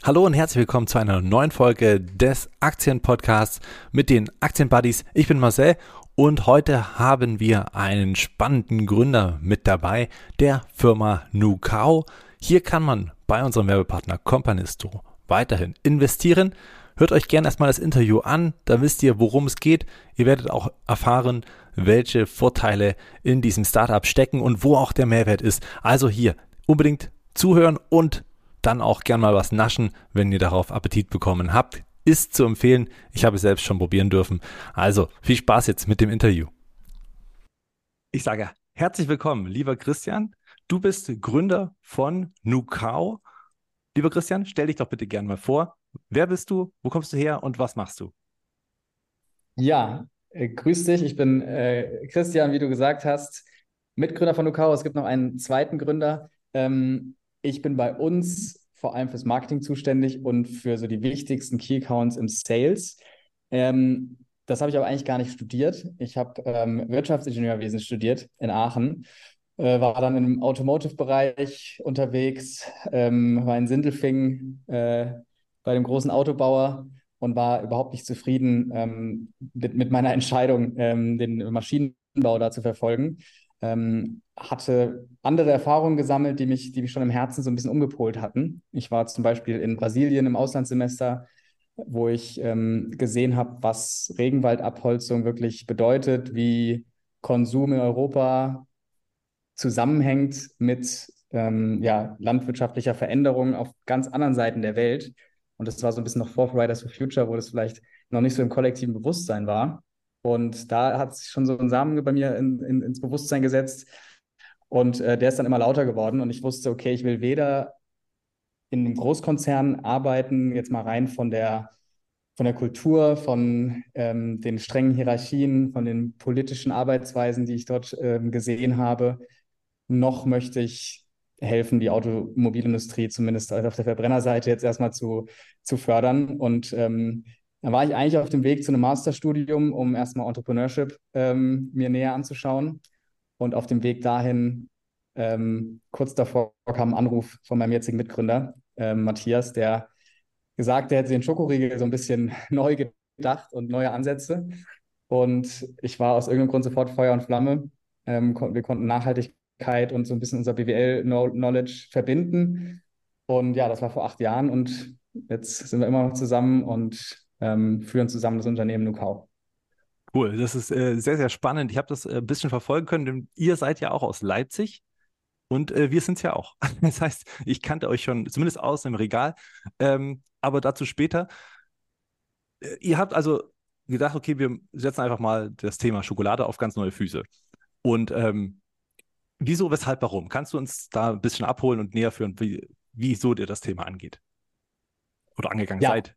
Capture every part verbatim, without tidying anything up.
Hallo und herzlich willkommen zu einer neuen Folge des Aktienpodcasts mit den Aktienbuddies. Ich bin Marcel und heute haben wir einen spannenden Gründer mit dabei, der Firma Nucao. Hier kann man bei unserem Werbepartner Companisto weiterhin investieren. Hört euch gerne erstmal das Interview an, da wisst ihr, worum es geht. Ihr werdet auch erfahren, welche Vorteile in diesem Startup stecken und wo auch der Mehrwert ist. Also hier unbedingt zuhören und dann auch gern mal was naschen, wenn ihr darauf Appetit bekommen habt. Ist zu empfehlen. Ich habe es selbst schon probieren dürfen. Also viel Spaß jetzt mit dem Interview. Ich sage herzlich willkommen, lieber Christian. Du bist Gründer von Nucao. Lieber Christian, stell dich doch bitte gern mal vor. Wer bist du? Wo kommst du her und was machst du? Ja, äh, grüß dich. Ich bin äh, Christian, wie du gesagt hast, Mitgründer von Nucao. Es gibt noch einen zweiten Gründer. Ähm, ich bin bei uns vor allem fürs Marketing zuständig und für so die wichtigsten Key Accounts im Sales. Ähm, das habe ich aber eigentlich gar nicht studiert. Ich habe ähm, Wirtschaftsingenieurwesen studiert in Aachen, äh, war dann im Automotive-Bereich unterwegs, ähm, war in Sindelfingen äh, bei dem großen Autobauer und war überhaupt nicht zufrieden ähm, mit, mit meiner Entscheidung, ähm, den Maschinenbau da zu verfolgen. Ähm, hatte andere Erfahrungen gesammelt, die mich, die mich schon im Herzen so ein bisschen umgepolt hatten. Ich war zum Beispiel in Brasilien im Auslandssemester, wo ich ähm, gesehen habe, was Regenwaldabholzung wirklich bedeutet, wie Konsum in Europa zusammenhängt mit ähm, ja, landwirtschaftlicher Veränderung auf ganz anderen Seiten der Welt. Und das war so ein bisschen noch vor Fridays for Future, wo das vielleicht noch nicht so im kollektiven Bewusstsein war. Und da hat sich schon so ein Samen bei mir in, in, ins Bewusstsein gesetzt. Und äh, der ist dann immer lauter geworden. Und ich wusste, okay, ich will weder in einem Großkonzern arbeiten, jetzt mal rein von der, von der Kultur, von ähm, den strengen Hierarchien, von den politischen Arbeitsweisen, die ich dort ähm, gesehen habe, noch möchte ich helfen, die Automobilindustrie zumindest auf der Verbrennerseite jetzt erstmal zu, zu fördern. Und ähm, da war ich eigentlich auf dem Weg zu einem Masterstudium, um erstmal Entrepreneurship ähm, mir näher anzuschauen. Und auf dem Weg dahin, ähm, kurz davor kam ein Anruf von meinem jetzigen Mitgründer, ähm, Matthias, der gesagt, er hätte den Schokoriegel so ein bisschen neu gedacht und neue Ansätze. Und ich war aus irgendeinem Grund sofort Feuer und Flamme. Ähm, kon wir konnten Nachhaltigkeit und so ein bisschen unser B W L-Knowledge verbinden. Und ja, das war vor acht Jahren und jetzt sind wir immer noch zusammen und ähm, führen zusammen das Unternehmen Nucao. Cool, das ist äh, sehr, sehr spannend. Ich habe das äh, ein bisschen verfolgen können, denn ihr seid ja auch aus Leipzig und äh, wir sind es ja auch. Das heißt, ich kannte euch schon zumindest aus dem Regal, ähm, aber dazu später. Äh, Ihr habt also gedacht, okay, wir setzen einfach mal das Thema Schokolade auf ganz neue Füße. Und ähm, wieso, weshalb, warum? Kannst du uns da ein bisschen abholen und näher führen, wie, wieso dir das Thema angeht oder angegangen Ja, seid?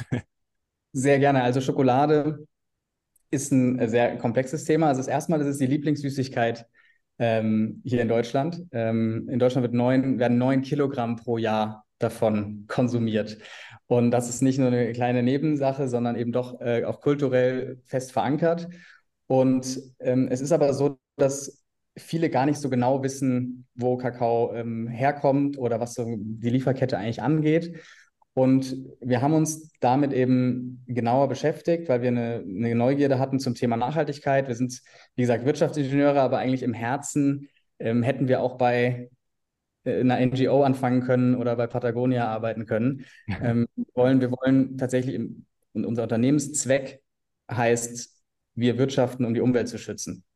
sehr gerne. Also Schokolade ist ein äh, sehr komplexes Thema. Also das erste Mal, das ist die Lieblingssüßigkeit ähm, hier in Deutschland. Ähm, in Deutschland wird neun, werden neun Kilogramm pro Jahr davon konsumiert. Und das ist nicht nur eine kleine Nebensache, sondern eben doch äh, auch kulturell fest verankert. Und ähm, es ist aber so, dass viele gar nicht so genau wissen, wo Kakao ähm, herkommt oder was so die Lieferkette eigentlich angeht. Und wir haben uns damit eben genauer beschäftigt, weil wir eine, eine Neugierde hatten zum Thema Nachhaltigkeit. Wir sind, wie gesagt, Wirtschaftsingenieure, aber eigentlich im Herzen ähm, hätten wir auch bei äh, einer N G O anfangen können oder bei Patagonia arbeiten können. Ähm, wir wollen, wir wollen tatsächlich, im, und unser Unternehmenszweck heißt, wir wirtschaften, um die Umwelt zu schützen.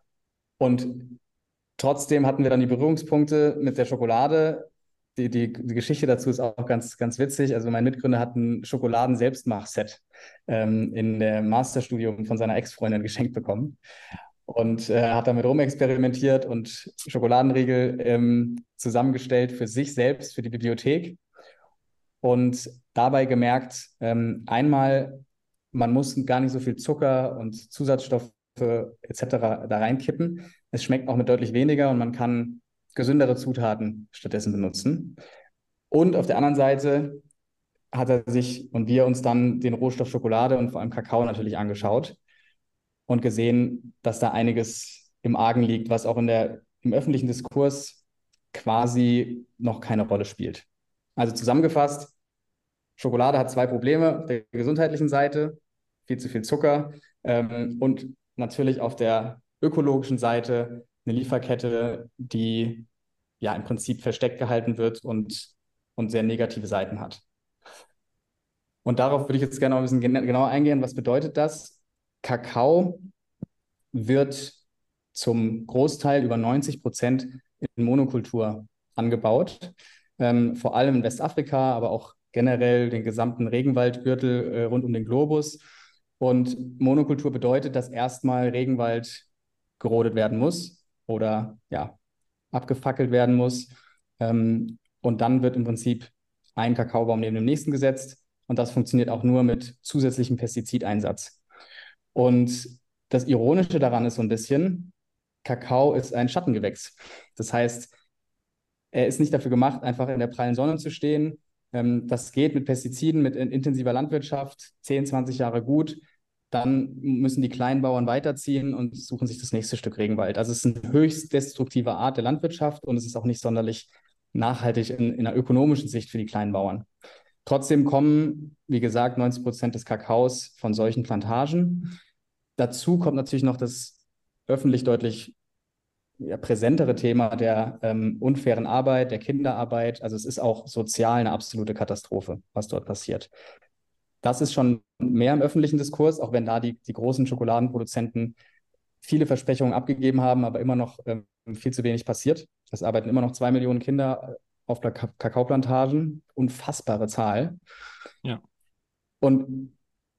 Und trotzdem hatten wir dann die Berührungspunkte mit der Schokolade. Die, die, die Geschichte dazu ist auch ganz, ganz witzig. Also mein Mitgründer hat ein Schokoladen-Selbstmachset ähm, in der Masterstudium von seiner Ex-Freundin geschenkt bekommen und äh, hat damit rumexperimentiert und Schokoladenriegel ähm, zusammengestellt für sich selbst, für die Bibliothek und dabei gemerkt, ähm, einmal, man muss gar nicht so viel Zucker und Zusatzstoffe et cetera da reinkippen. Es schmeckt auch mit deutlich weniger und man kann gesündere Zutaten stattdessen benutzen. Und auf der anderen Seite hat er sich und wir uns dann den Rohstoff Schokolade und vor allem Kakao natürlich angeschaut und gesehen, dass da einiges im Argen liegt, was auch in der, im öffentlichen Diskurs quasi noch keine Rolle spielt. Also zusammengefasst, Schokolade hat zwei Probleme. Auf der gesundheitlichen Seite viel zu viel Zucker ähm, und natürlich auf der ökologischen Seite eine Lieferkette, die ja im Prinzip versteckt gehalten wird und, und sehr negative Seiten hat. Und darauf würde ich jetzt gerne noch ein bisschen genauer eingehen. Was bedeutet das? Kakao wird zum Großteil über neunzig Prozent in Monokultur angebaut, ähm, vor allem in Westafrika, aber auch generell den gesamten Regenwaldgürtel äh, rund um den Globus. Und Monokultur bedeutet, dass erstmal Regenwald gerodet werden muss oder ja, abgefackelt werden muss. Ähm, und dann wird im Prinzip ein Kakaobaum neben dem nächsten gesetzt. Und das funktioniert auch nur mit zusätzlichem Pestizideinsatz. Und das Ironische daran ist so ein bisschen, Kakao ist ein Schattengewächs. Das heißt, er ist nicht dafür gemacht, einfach in der prallen Sonne zu stehen. Ähm, das geht mit Pestiziden, mit intensiver Landwirtschaft zehn, zwanzig Jahre gut. Dann müssen die Kleinbauern weiterziehen und suchen sich das nächste Stück Regenwald. Also es ist eine höchst destruktive Art der Landwirtschaft und es ist auch nicht sonderlich nachhaltig in, in einer ökonomischen Sicht für die Kleinbauern. Trotzdem kommen, wie gesagt, neunzig Prozent des Kakaos von solchen Plantagen. Dazu kommt natürlich noch das öffentlich deutlich ja, präsentere Thema der ähm, unfairen Arbeit, der Kinderarbeit. Also es ist auch sozial eine absolute Katastrophe, was dort passiert. Das ist schon mehr im öffentlichen Diskurs, auch wenn da die, die großen Schokoladenproduzenten viele Versprechungen abgegeben haben, aber immer noch ähm, viel zu wenig passiert. Es arbeiten immer noch zwei Millionen Kinder auf Kakaoplantagen. Unfassbare Zahl. Ja. Und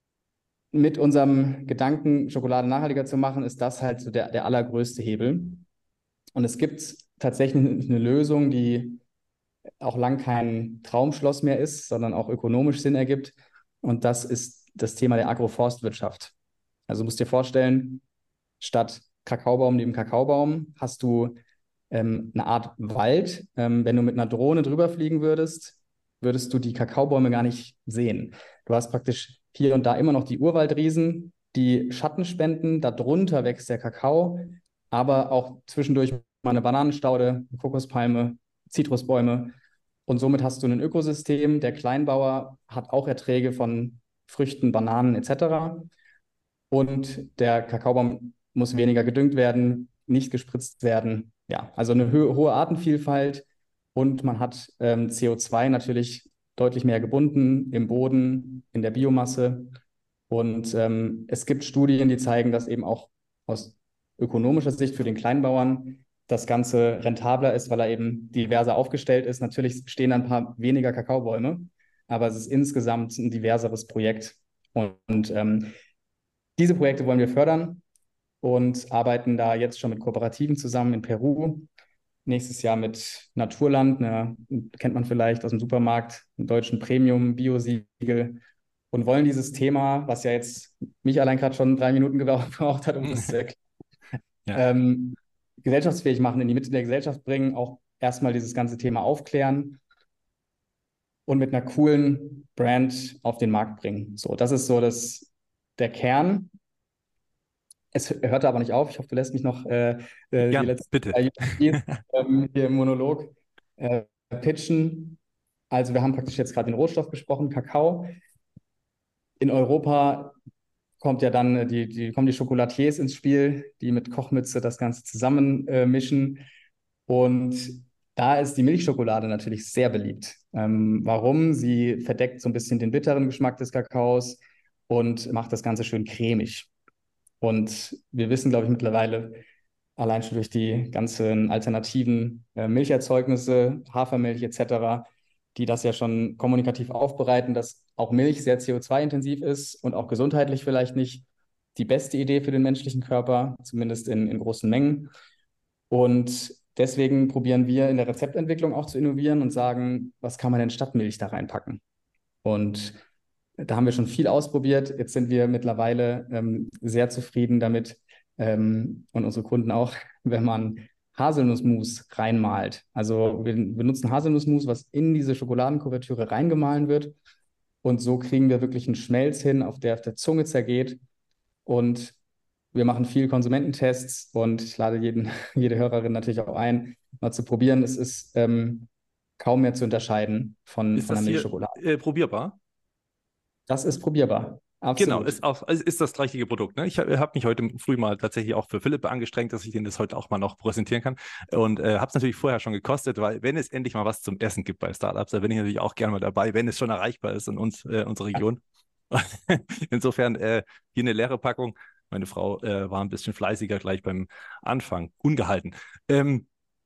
mit unserem Gedanken, Schokolade nachhaltiger zu machen, ist das halt so der, der allergrößte Hebel. Und es gibt tatsächlich eine Lösung, die auch lang kein Traumschloss mehr ist, sondern auch ökonomisch Sinn ergibt. Und das ist das Thema der Agroforstwirtschaft. Also du musst dir vorstellen, statt Kakaobaum neben Kakaobaum hast du ähm, eine Art Wald. Ähm, wenn du mit einer Drohne drüber fliegen würdest, würdest du die Kakaobäume gar nicht sehen. Du hast praktisch hier und da immer noch die Urwaldriesen, die Schatten spenden. Darunter wächst der Kakao, aber auch zwischendurch mal eine Bananenstaude, eine Kokospalme, Zitrusbäume. Und somit hast du ein Ökosystem. Der Kleinbauer hat auch Erträge von Früchten, Bananen et cetera. Und der Kakaobaum muss weniger gedüngt werden, nicht gespritzt werden. Ja, also eine ho hohe Artenvielfalt und man hat ähm, C O zwei natürlich deutlich mehr gebunden im Boden, in der Biomasse. Und ähm, es gibt Studien, die zeigen, dass eben auch aus ökonomischer Sicht für den Kleinbauern das Ganze rentabler ist, weil er eben diverser aufgestellt ist. Natürlich stehen da ein paar weniger Kakaobäume, aber es ist insgesamt ein diverseres Projekt. Und, und ähm, diese Projekte wollen wir fördern und arbeiten da jetzt schon mit Kooperativen zusammen in Peru. Nächstes Jahr mit Naturland, ne, kennt man vielleicht aus dem Supermarkt, einen deutschen Premium-Biosiegel und wollen dieses Thema, was ja jetzt mich allein gerade schon drei Minuten gebraucht hat, um das zu erklären, Ja. ähm, gesellschaftsfähig machen, in die Mitte der Gesellschaft bringen, auch erstmal dieses ganze Thema aufklären und mit einer coolen Brand auf den Markt bringen. So, das ist so das, der Kern. Es hörte aber nicht auf. Ich hoffe, du lässt mich noch äh, äh, die Ja, letzten bitte. drei U S Ps ähm, hier im Monolog äh, pitchen. Also wir haben praktisch jetzt gerade den Rohstoff besprochen, Kakao. In Europa kommt ja dann äh, die, die, kommen die Chocolatiers ins Spiel, die mit Kochmütze das Ganze zusammen äh, mischen. Und da ist die Milchschokolade natürlich sehr beliebt. Ähm, warum? Sie verdeckt so ein bisschen den bitteren Geschmack des Kakaos und macht das Ganze schön cremig. Und wir wissen, glaube ich, mittlerweile, allein schon durch die ganzen alternativen äh, Milcherzeugnisse, Hafermilch et cetera, die das ja schon kommunikativ aufbereiten, dass auch Milch sehr C O zwei intensiv ist und auch gesundheitlich vielleicht nicht die beste Idee für den menschlichen Körper, zumindest in, in großen Mengen. Und deswegen probieren wir in der Rezeptentwicklung auch zu innovieren und sagen, was kann man denn statt Milch da reinpacken? Und da haben wir schon viel ausprobiert. Jetzt sind wir mittlerweile ähm, sehr zufrieden damit ähm, und unsere Kunden auch, wenn man Haselnussmus reinmalt. Also wir benutzen Haselnussmus, was in diese Schokoladenkuvertüre reingemahlen wird. Und so kriegen wir wirklich einen Schmelz hin, auf der auf der Zunge zergeht. Und wir machen viel Konsumententests und ich lade jeden, jede Hörerin natürlich auch ein, mal zu probieren. Es ist ähm, kaum mehr zu unterscheiden von, Ist von das der hier Milchschokolade. äh, probierbar? Das ist probierbar. Genau, Absolut. ist auch, ist ist das gleiche Produkt. Ne? Ich habe hab mich heute früh mal tatsächlich auch für Philipp angestrengt, dass ich den das heute auch mal noch präsentieren kann. Und äh, habe es natürlich vorher schon gekostet, weil wenn es endlich mal was zum Essen gibt bei Startups, da bin ich natürlich auch gerne mal dabei, wenn es schon erreichbar ist in uns, äh, unserer Region. Insofern äh, hier eine leere Packung. Meine Frau äh, war ein bisschen fleißiger gleich beim Anfang, ungehalten. Ähm,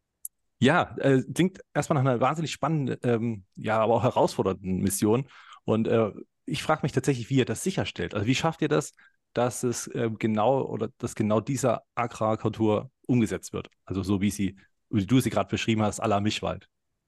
ja, äh, klingt erstmal nach einer wahnsinnig spannenden, ähm, ja, aber auch herausfordernden Mission. Und äh, ich frage mich tatsächlich, wie ihr das sicherstellt. Also wie schafft ihr das, dass es äh, genau oder dass genau dieser Agrarkultur umgesetzt wird? Also so wie sie, wie du sie gerade beschrieben hast, à la Mischwald.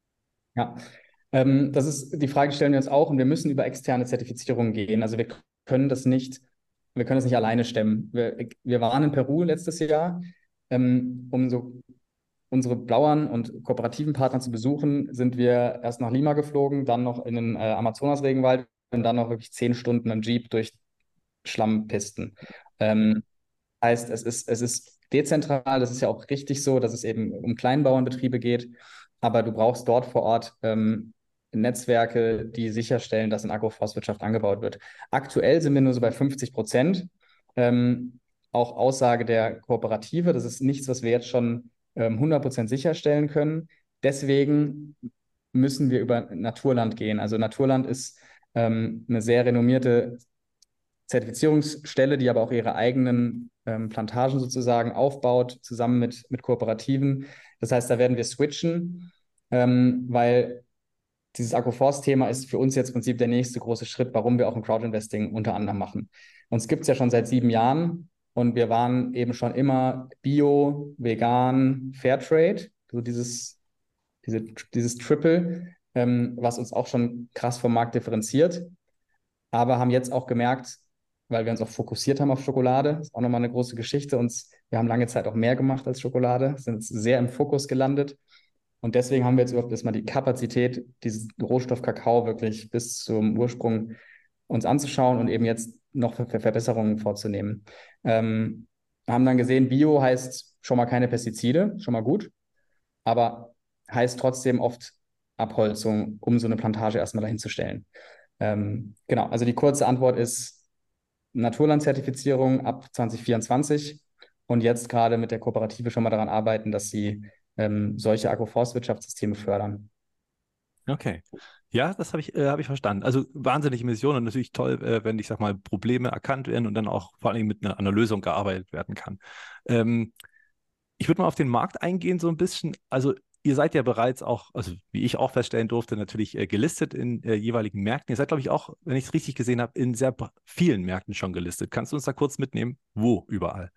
Ja, ähm, das ist die Frage, stellen wir uns auch, und wir müssen über externe Zertifizierungen gehen. Also wir können das nicht, wir können das nicht alleine stemmen. Wir, wir waren in Peru letztes Jahr, ähm, um so unsere Blauern und kooperativen Partner zu besuchen, sind wir erst nach Lima geflogen, dann noch in den äh, Amazonas-Regenwald und dann noch wirklich zehn Stunden im Jeep durch Schlammpisten. Ähm, heißt, es ist, es ist dezentral, das ist ja auch richtig so, dass es eben um Kleinbauernbetriebe geht, aber du brauchst dort vor Ort ähm, Netzwerke, die sicherstellen, dass in Agroforstwirtschaft angebaut wird. Aktuell sind wir nur so bei fünfzig Prozent. Ähm, auch Aussage der Kooperative, das ist nichts, was wir jetzt schon ähm, hundert Prozent sicherstellen können. Deswegen müssen wir über Naturland gehen. Also Naturland ist ähm, eine sehr renommierte Zertifizierungsstelle, die aber auch ihre eigenen ähm, Plantagen sozusagen aufbaut, zusammen mit, mit Kooperativen. Das heißt, da werden wir switchen, ähm, weil dieses Agroforst-Thema ist für uns jetzt im Prinzip der nächste große Schritt, warum wir auch ein Crowdinvesting unter anderem machen. Uns gibt es ja schon seit sieben Jahren und wir waren eben schon immer Bio, Vegan, Fairtrade, so dieses, diese, dieses Triple, ähm, was uns auch schon krass vom Markt differenziert, aber haben jetzt auch gemerkt, weil wir uns auch fokussiert haben auf Schokolade, ist auch nochmal eine große Geschichte. Uns, wir haben lange Zeit auch mehr gemacht als Schokolade, sind sehr im Fokus gelandet. Und deswegen haben wir jetzt überhaupt erstmal die Kapazität, diesen Rohstoff Kakao wirklich bis zum Ursprung uns anzuschauen und eben jetzt noch Ver Verbesserungen vorzunehmen. Ähm, haben dann gesehen, Bio heißt schon mal keine Pestizide, schon mal gut, aber heißt trotzdem oft Abholzung, um so eine Plantage erstmal dahinzustellen. Ähm, genau, also die kurze Antwort ist Naturlandzertifizierung ab zwanzig vierundzwanzig und jetzt gerade mit der Kooperative schon mal daran arbeiten, dass sie ähm, solche Agroforstwirtschaftssysteme fördern. Okay. Ja, das habe ich, äh, hab ich verstanden. Also wahnsinnige Mission und natürlich toll, äh, wenn, ich sag mal, Probleme erkannt werden und dann auch vor allem mit einer, einer Lösung gearbeitet werden kann. Ähm, Ich würde mal auf den Markt eingehen, so ein bisschen. Also, ihr seid ja bereits auch, also wie ich auch feststellen durfte, natürlich äh, gelistet in äh, jeweiligen Märkten. Ihr seid, glaube ich, auch, wenn ich es richtig gesehen habe, in sehr br- vielen Märkten schon gelistet. Kannst du uns da kurz mitnehmen? Wo überall?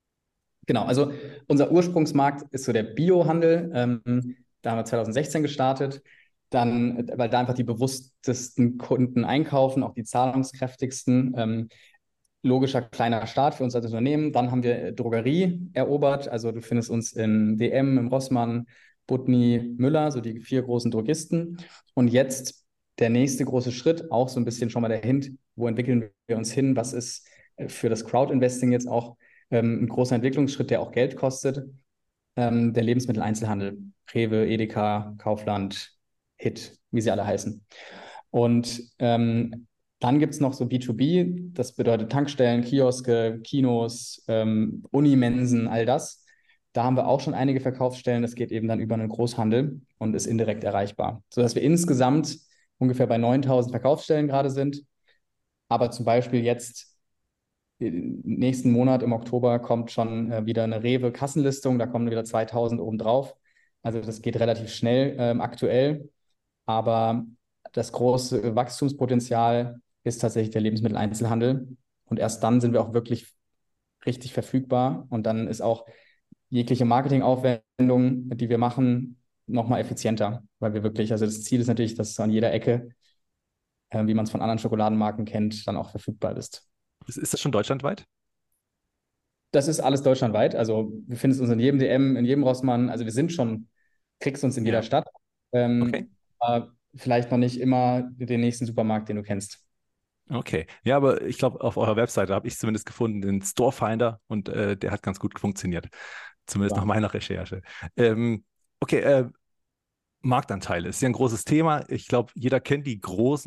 Genau, also unser Ursprungsmarkt ist so der Biohandel. Ähm, da haben wir zwanzig sechzehn gestartet. Dann, weil da einfach die bewusstesten Kunden einkaufen, auch die zahlungskräftigsten. Ähm, logischer kleiner Start für uns als Unternehmen. Dann haben wir Drogerie erobert. Also du findest uns in D M, im Rossmann, Budni, Müller, so die vier großen Drogisten. Und jetzt der nächste große Schritt, auch so ein bisschen schon mal der Hint, wo entwickeln wir uns hin? Was ist äh, für das Crowd-Investing jetzt auch ähm, ein großer Entwicklungsschritt, der auch Geld kostet? Ähm, der Lebensmitteleinzelhandel. Rewe, Edeka, Kaufland, Hit, wie sie alle heißen. Und ähm, dann gibt es noch so B zwei B, das bedeutet Tankstellen, Kioske, Kinos, ähm, Unimensen, all das. Da haben wir auch schon einige Verkaufsstellen. Das geht eben dann über einen Großhandel und ist indirekt erreichbar, sodass wir insgesamt ungefähr bei neuntausend Verkaufsstellen gerade sind. Aber zum Beispiel jetzt nächsten Monat im Oktober kommt schon äh, wieder eine Rewe-Kassenlistung, da kommen wieder zweitausend obendrauf. Also das geht relativ schnell ähm, aktuell, aber das große Wachstumspotenzial ist tatsächlich der Lebensmitteleinzelhandel. Und erst dann sind wir auch wirklich richtig verfügbar. Und dann ist auch jegliche Marketingaufwendung, die wir machen, nochmal effizienter, weil wir wirklich, also das Ziel ist natürlich, dass du an jeder Ecke, äh, wie man es von anderen Schokoladenmarken kennt, dann auch verfügbar bist. Ist, ist das schon deutschlandweit? Das ist alles deutschlandweit. Also wir finden uns in jedem D M, in jedem Rossmann. Also wir sind schon, kriegst uns in jeder Ja. Stadt. Okay. Ähm, aber vielleicht noch nicht immer den nächsten Supermarkt, den du kennst. Okay. Ja, aber ich glaube, auf eurer Webseite habe ich zumindest gefunden, den Store Finder und äh, der hat ganz gut funktioniert. Zumindest nach Ja. meiner Recherche. Ähm, okay, äh, Marktanteile ist ja ein großes Thema. Ich glaube, jeder kennt die großen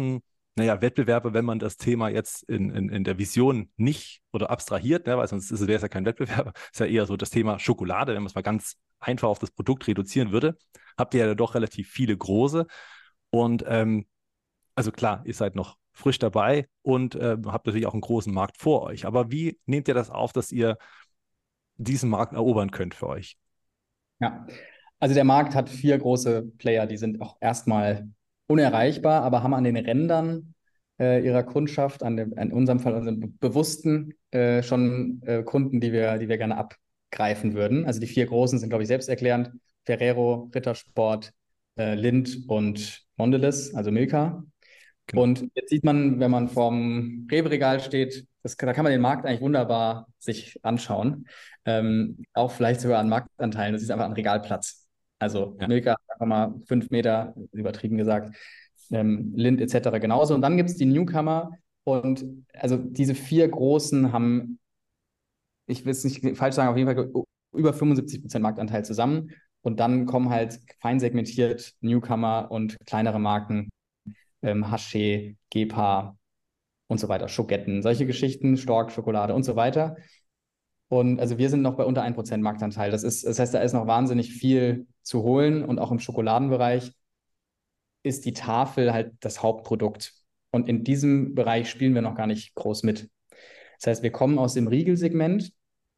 naja, Wettbewerbe, wenn man das Thema jetzt in, in, in der Vision nicht oder abstrahiert, ne, weil sonst wäre es ja kein Wettbewerb, ist ja eher so das Thema Schokolade, wenn man es mal ganz einfach auf das Produkt reduzieren würde, habt ihr ja doch relativ viele große. Und ähm, also klar, ihr seid noch frisch dabei und äh, habt natürlich auch einen großen Markt vor euch. Aber wie nehmt ihr das auf, dass ihr diesen Markt erobern könnt für euch? Ja, also der Markt hat vier große Player, die sind auch erstmal unerreichbar, aber haben an den Rändern äh, ihrer Kundschaft, an dem, in unserem Fall unseren bewussten äh, schon äh, Kunden, die wir, die wir gerne abgreifen würden. Also die vier großen sind, glaube ich, selbsterklärend. Ferrero, Rittersport, äh, Lindt und Mondelez, also Milka. Genau. Und jetzt sieht man, wenn man vorm Rewe-Regal steht, das, da kann man den Markt eigentlich wunderbar sich anschauen. Ähm, auch vielleicht sogar an Marktanteilen. Das ist einfach ein Regalplatz. Also Ja. Milka, sagen wir mal, fünf Meter, übertrieben gesagt, ähm, Lindt et cetera genauso. Und dann gibt es die Newcomer. Und also diese vier Großen haben, ich will es nicht falsch sagen, auf jeden Fall über fünfundsiebzig Prozent Marktanteil zusammen. Und dann kommen halt fein segmentiert Newcomer und kleinere Marken, ähm, Haché, Gepa und so weiter, Schoketten, solche Geschichten, Stork, Schokolade und so weiter. Und also wir sind noch bei unter ein Prozent Marktanteil. Das ist, das heißt, da ist noch wahnsinnig viel zu holen und auch im Schokoladenbereich ist die Tafel halt das Hauptprodukt. Und in diesem Bereich spielen wir noch gar nicht groß mit. Das heißt, wir kommen aus dem Riegelsegment,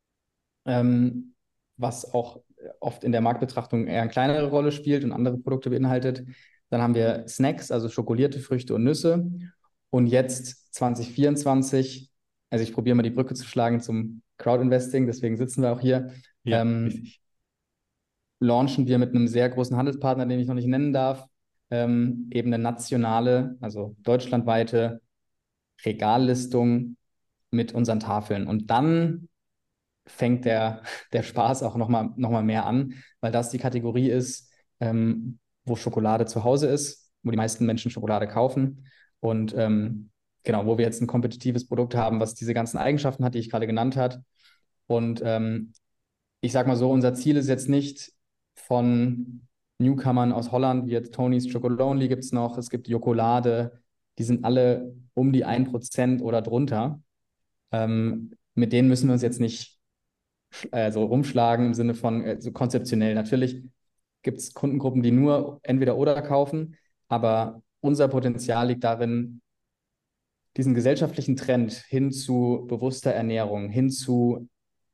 ähm, was auch oft in der Marktbetrachtung eher eine kleinere Rolle spielt und andere Produkte beinhaltet. Dann haben wir Snacks, also schokolierte Früchte und Nüsse. Und jetzt zwanzig vierundzwanzig, also ich probiere mal die Brücke zu schlagen zum Crowdinvesting, deswegen sitzen wir auch hier, Ja, ähm, richtig. launchen wir mit einem sehr großen Handelspartner, den ich noch nicht nennen darf, ähm, eben eine nationale, also deutschlandweite Regallistung mit unseren Tafeln. Und dann fängt der, der Spaß auch nochmal noch mal mehr an, weil das die Kategorie ist, ähm, wo Schokolade zu Hause ist, wo die meisten Menschen Schokolade kaufen. Und ähm, genau, wo wir jetzt ein kompetitives Produkt haben, was diese ganzen Eigenschaften hat, die ich gerade genannt habe. Und ähm, ich sag mal so, unser Ziel ist jetzt nicht von Newcomern aus Holland, wie jetzt Tony's Chocolonely gibt es noch, es gibt Jokolade, die sind alle um die ein Prozent oder drunter. Ähm, mit denen müssen wir uns jetzt nicht äh, so rumschlagen im Sinne von äh, so konzeptionell. Natürlich gibt es Kundengruppen, die nur entweder oder kaufen, aber unser Potenzial liegt darin, diesen gesellschaftlichen Trend hin zu bewusster Ernährung, hin zu,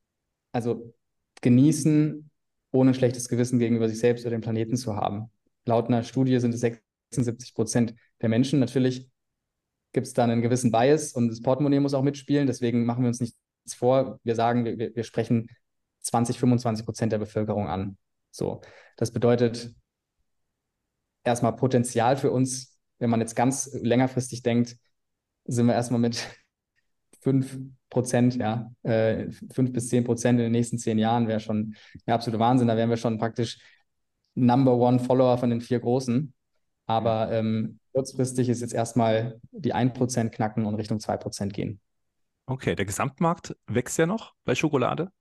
also genießen, ohne ein schlechtes Gewissen gegenüber sich selbst oder dem Planeten zu haben. Laut einer Studie sind es sechsundsiebzig Prozent der Menschen. Natürlich gibt es da einen gewissen Bias und das Portemonnaie muss auch mitspielen. Deswegen machen wir uns nichts vor. Wir sagen, wir, wir sprechen zwanzig, fünfundzwanzig Prozent der Bevölkerung an. So, das bedeutet erstmal Potenzial für uns, wenn man jetzt ganz längerfristig denkt, sind wir erstmal mit fünf Prozent, ja, äh, fünf bis zehn Prozent in den nächsten zehn Jahren wäre schon der absolute Wahnsinn. Da wären wir schon praktisch Number One Follower von den vier Großen. Ja. Aber ähm, kurzfristig ist jetzt erstmal die ein Prozent knacken und Richtung zwei Prozent gehen. Okay, der Gesamtmarkt wächst ja noch bei Schokolade.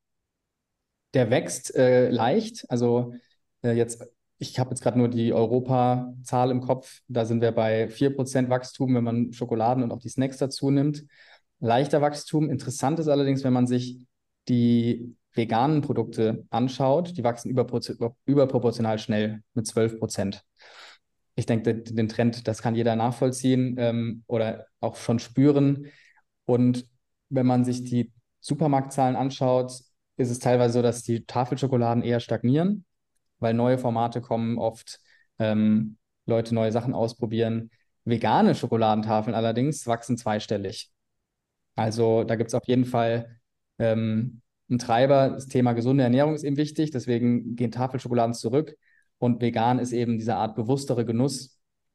Der wächst äh, leicht. Also äh, jetzt, ich habe jetzt gerade nur die Europa-Zahl im Kopf. Da sind wir bei vier Prozent Wachstum, wenn man Schokoladen und auch die Snacks dazu nimmt. Leichter Wachstum. Interessant ist allerdings, wenn man sich die veganen Produkte anschaut, die wachsen überpro- überproportional schnell mit zwölf Prozent. Ich denke, den, den Trend, das kann jeder nachvollziehen ähm, oder auch schon spüren. Und wenn man sich die Supermarktzahlen anschaut, ist es teilweise so, dass die Tafelschokoladen eher stagnieren, weil neue Formate kommen, oft ähm, Leute neue Sachen ausprobieren. Vegane Schokoladentafeln allerdings wachsen zweistellig. Also da gibt es auf jeden Fall ähm, einen Treiber. Das Thema gesunde Ernährung ist eben wichtig, deswegen gehen Tafelschokoladen zurück. Und vegan ist eben diese Art bewusstere Genuss.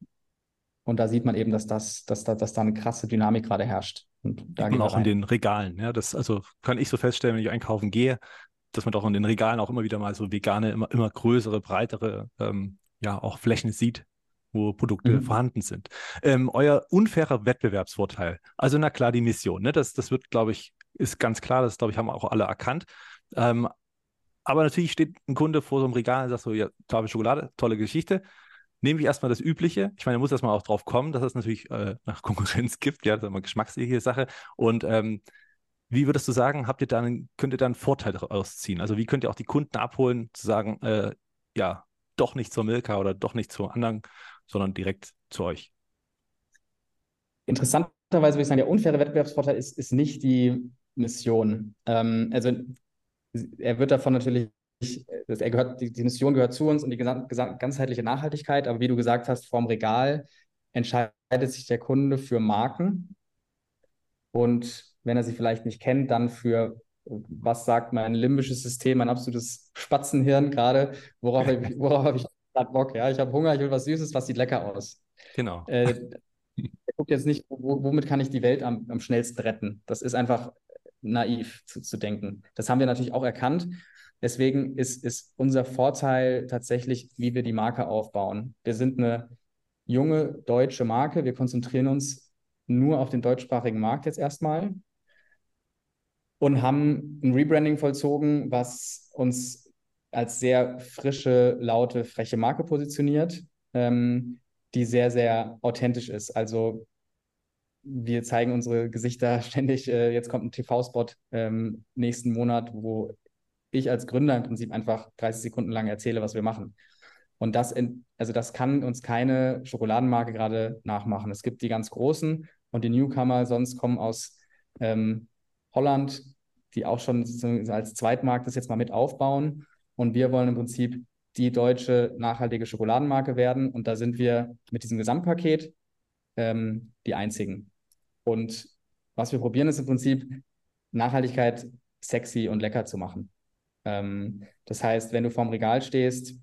Und da sieht man eben, dass das, dass da, dass da eine krasse Dynamik gerade herrscht. Und da Sieht man gehen wir auch in rein. den Regalen. Ja, das also kann ich so feststellen, wenn ich einkaufen gehe, dass man doch in den Regalen auch immer wieder mal so vegane, immer, immer größere, breitere, ähm, ja, auch Flächen sieht, wo Produkte Mhm. vorhanden sind. Ähm, euer unfairer Wettbewerbsvorteil. Also na klar, die Mission, ne? Das, das wird, glaube ich, ist ganz klar, das, glaube ich, haben auch alle erkannt. Ähm, aber natürlich steht ein Kunde vor so einem Regal und sagt so, ja, Tafel Schokolade, tolle Geschichte. nehme ich erstmal das Übliche. Ich meine, da muss erstmal auch drauf kommen, dass es natürlich äh, nach Konkurrenz gibt. Ja, das ist immer geschmacksliche Sache. Und ähm, wie würdest du sagen, habt ihr dann, könnt ihr dann einen Vorteil daraus ziehen? Also wie könnt ihr auch die Kunden abholen, zu sagen, äh, ja, doch nicht zur Milka oder doch nicht zu anderen, sondern direkt zu euch? Interessanterweise würde ich sagen, der unfaire Wettbewerbsvorteil ist, ist nicht die Mission. Ähm, also er wird davon natürlich, er gehört, die, die Mission gehört zu uns und die gesamt, gesamt, ganzheitliche Nachhaltigkeit, aber wie du gesagt hast, vorm Regal entscheidet sich der Kunde für Marken und wenn er sie vielleicht nicht kennt, dann für, was sagt mein limbisches System, mein absolutes Spatzenhirn gerade, worauf, ich- worauf habe ich gerade Bock, ja, ich habe Hunger, ich will was Süßes, was sieht lecker aus. Genau. Äh, Er guckt jetzt nicht, wo, womit kann ich die Welt am, am schnellsten retten. Das ist einfach naiv zu, zu denken. Das haben wir natürlich auch erkannt. Deswegen ist, ist unser Vorteil tatsächlich, wie wir die Marke aufbauen. Wir sind eine junge deutsche Marke. Wir konzentrieren uns nur auf den deutschsprachigen Markt jetzt erstmal und haben ein Rebranding vollzogen, was uns als sehr frische, laute, freche Marke positioniert, ähm, die sehr, sehr authentisch ist. Also wir zeigen unsere Gesichter ständig. Äh, jetzt kommt ein T V-Spot ähm, nächsten Monat, wo ich als Gründer im Prinzip einfach dreißig Sekunden lang erzähle, was wir machen. Und das, in, also das kann uns keine Schokoladenmarke gerade nachmachen. Es gibt die ganz großen und die Newcomer sonst kommen aus ähm, Holland, die auch schon sozusagen als Zweitmarkt das jetzt mal mit aufbauen. Und wir wollen im Prinzip die deutsche nachhaltige Schokoladenmarke werden. Und da sind wir mit diesem Gesamtpaket ähm, die einzigen. Und was wir probieren, ist im Prinzip Nachhaltigkeit sexy und lecker zu machen. Ähm, das heißt, wenn du vorm Regal stehst,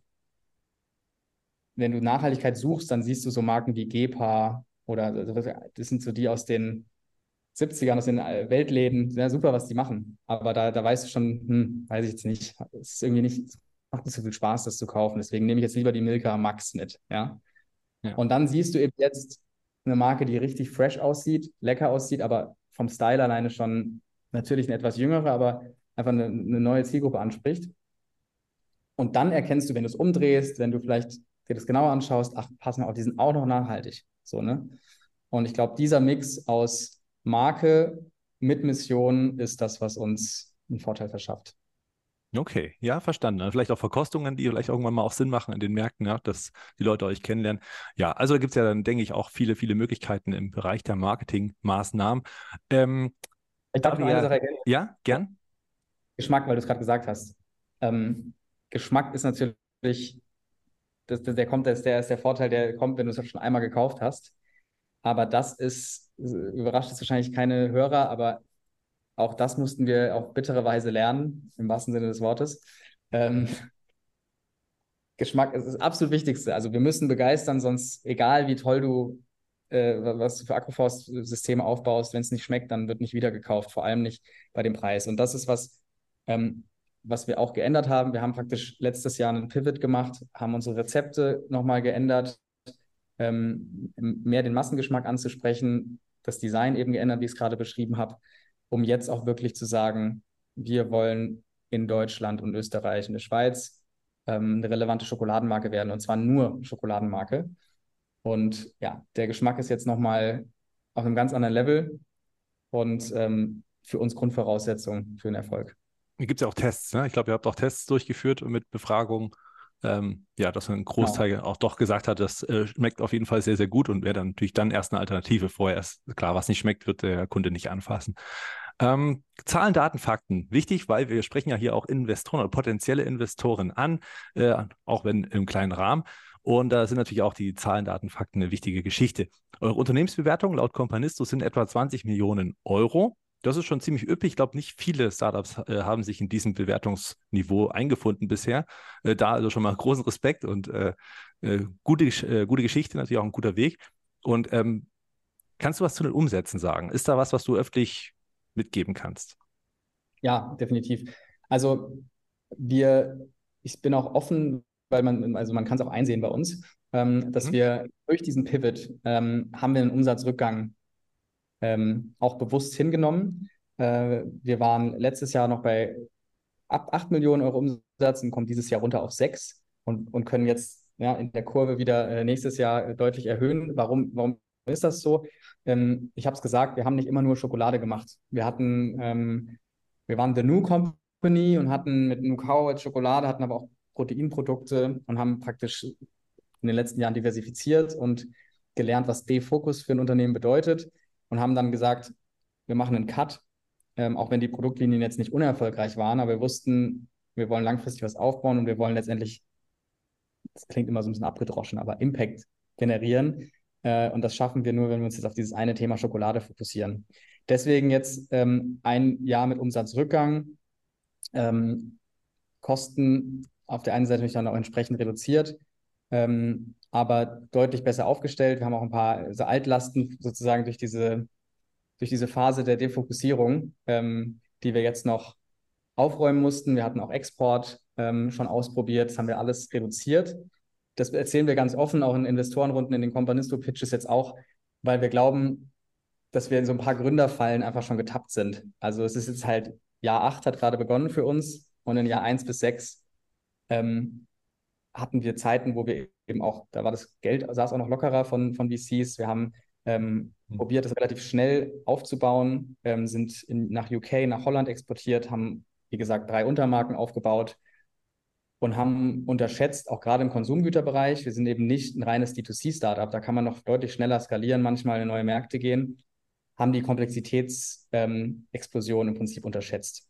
wenn du Nachhaltigkeit suchst, dann siehst du so Marken wie Gepa oder also das sind so die aus den siebzigern, aus den äh, Weltläden. Ja, super, was die machen. Aber da, da weißt du schon, hm, weiß ich jetzt nicht, es ist irgendwie nicht, macht nicht so viel Spaß, das zu kaufen. Deswegen nehme ich jetzt lieber die Milka Max mit. Ja? Ja. Und dann siehst du eben jetzt eine Marke, die richtig fresh aussieht, lecker aussieht, aber vom Style alleine schon natürlich eine etwas jüngere, aber einfach eine, eine neue Zielgruppe anspricht. Und dann erkennst du, wenn du es umdrehst, wenn du vielleicht dir das genauer anschaust, ach, pass mal auf, die sind auch noch nachhaltig. So, ne? Und ich glaube, dieser Mix aus Marke mit Mission ist das, was uns einen Vorteil verschafft. Okay, ja, verstanden. Also vielleicht auch Verkostungen, die vielleicht irgendwann mal auch Sinn machen in den Märkten, ja, dass die Leute euch kennenlernen. Ja, also da gibt es ja dann, denke ich, auch viele, viele Möglichkeiten im Bereich der Marketingmaßnahmen. Ähm, Ich da darf noch eine Sache wir, ergänzen. ja, gern. Geschmack, weil du es gerade gesagt hast. Ähm, Geschmack ist natürlich, das, der kommt, der ist der, ist der Vorteil, der kommt, wenn du es schon einmal gekauft hast. Aber das ist, überrascht jetzt wahrscheinlich keine Hörer, aber auch das mussten wir auf bittere Weise lernen, im wahrsten Sinne des Wortes. Ähm, Geschmack ist das absolut Wichtigste. Also wir müssen begeistern, sonst egal wie toll du, äh, was du für Agroforst-Systeme aufbaust, wenn es nicht schmeckt, dann wird nicht wieder gekauft, vor allem nicht bei dem Preis. Und das ist was, ähm, was wir auch geändert haben. Wir haben praktisch letztes Jahr einen Pivot gemacht, haben unsere Rezepte nochmal geändert, ähm, mehr den Massengeschmack anzusprechen, das Design eben geändert, wie ich es gerade beschrieben habe, um jetzt auch wirklich zu sagen, wir wollen in Deutschland und Österreich und der Schweiz ähm, eine relevante Schokoladenmarke werden und zwar nur Schokoladenmarke. Und ja, der Geschmack ist jetzt nochmal auf einem ganz anderen Level und ähm, für uns Grundvoraussetzung für den Erfolg. Hier gibt es ja auch Tests, ne? Ich glaube, ihr habt auch Tests durchgeführt mit Befragungen. Ähm, ja, dass ein Genau. Großteil auch doch gesagt hat, das äh, schmeckt auf jeden Fall sehr, sehr gut und wäre dann natürlich dann erst eine Alternative. Vorher ist klar, was nicht schmeckt, wird der Kunde nicht anfassen. Ähm, Zahlen, Daten, Fakten. Wichtig, weil wir sprechen ja hier auch Investoren oder potenzielle Investoren an, äh, auch wenn im kleinen Rahmen. Und da sind natürlich auch die Zahlen, Daten, Fakten eine wichtige Geschichte. Eure Unternehmensbewertung laut Companisto sind etwa zwanzig Millionen Euro. Das ist schon ziemlich üppig. Ich glaube, nicht viele Startups äh, haben sich in diesem Bewertungsniveau eingefunden bisher. Äh, da also schon mal großen Respekt und äh, äh, gute, äh, gute Geschichte, natürlich auch ein guter Weg. Und ähm, kannst du was zu den Umsätzen sagen? Ist da was, was du öffentlich mitgeben kannst? Ja, definitiv. Also wir, ich bin auch offen, weil man, also man kann es auch einsehen bei uns, ähm, dass Mhm. wir durch diesen Pivot ähm, haben wir einen Umsatzrückgang ähm, auch bewusst hingenommen. Äh, wir waren letztes Jahr noch bei ab acht Millionen Euro Umsatz und kommen dieses Jahr runter auf sechs und, und können jetzt ja, in der Kurve wieder äh, nächstes Jahr äh, deutlich erhöhen. Warum, warum ist das so? Ähm, ich habe es gesagt, wir haben nicht immer nur Schokolade gemacht. Wir hatten, ähm, wir waren The New Company und hatten mit Nucao jetzt Schokolade, hatten aber auch Proteinprodukte und haben praktisch in den letzten Jahren diversifiziert und gelernt, was D-Fokus für ein Unternehmen bedeutet und haben dann gesagt, wir machen einen Cut, ähm, auch wenn die Produktlinien jetzt nicht unerfolgreich waren, aber wir wussten, wir wollen langfristig was aufbauen und wir wollen letztendlich, das klingt immer so ein bisschen abgedroschen, aber Impact generieren. Äh, und das schaffen wir nur, wenn wir uns jetzt auf dieses eine Thema Schokolade fokussieren. Deswegen jetzt ähm, ein Jahr mit Umsatzrückgang, ähm, Kosten auf der einen Seite natürlich dann auch entsprechend reduziert, ähm, aber deutlich besser aufgestellt. Wir haben auch ein paar also Altlasten sozusagen durch diese, durch diese Phase der Defokussierung, ähm, die wir jetzt noch aufräumen mussten. Wir hatten auch Export ähm, schon ausprobiert, das haben wir alles reduziert. Das erzählen wir ganz offen, auch in Investorenrunden, in den Companisto-Pitches jetzt auch, weil wir glauben, dass wir in so ein paar Gründerfallen einfach schon getappt sind. Also es ist jetzt halt, Jahr acht hat gerade begonnen für uns und in Jahr eins bis sechs ähm, hatten wir Zeiten, wo wir eben auch, da war das Geld, saß auch noch lockerer von, von V Cs. Wir haben ähm, Hm. probiert, das relativ schnell aufzubauen, ähm, sind in, nach U K, nach Holland exportiert, haben, wie gesagt, drei Untermarken aufgebaut und haben unterschätzt, auch gerade im Konsumgüterbereich, wir sind eben nicht ein reines D zwei C-Startup, da kann man noch deutlich schneller skalieren, manchmal in neue Märkte gehen, haben die Komplexitätsexplosion ähm, im Prinzip unterschätzt.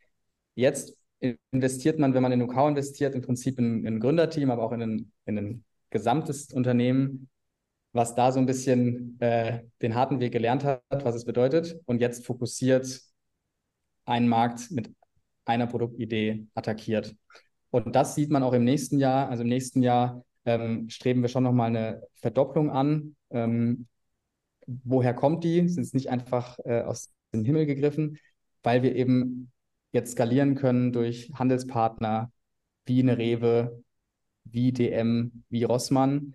Jetzt investiert man, wenn man in Nucao investiert, im Prinzip in, in ein Gründerteam, aber auch in ein, in ein gesamtes Unternehmen, was da so ein bisschen äh, den harten Weg gelernt hat, was es bedeutet und jetzt fokussiert einen Markt mit einer Produktidee attackiert. Und das sieht man auch im nächsten Jahr. Also im nächsten Jahr ähm, streben wir schon nochmal eine Verdopplung an. Ähm, woher kommt die? Sind es nicht einfach äh, aus dem Himmel gegriffen, weil wir eben jetzt skalieren können durch Handelspartner wie eine Rewe, wie D M, wie Rossmann.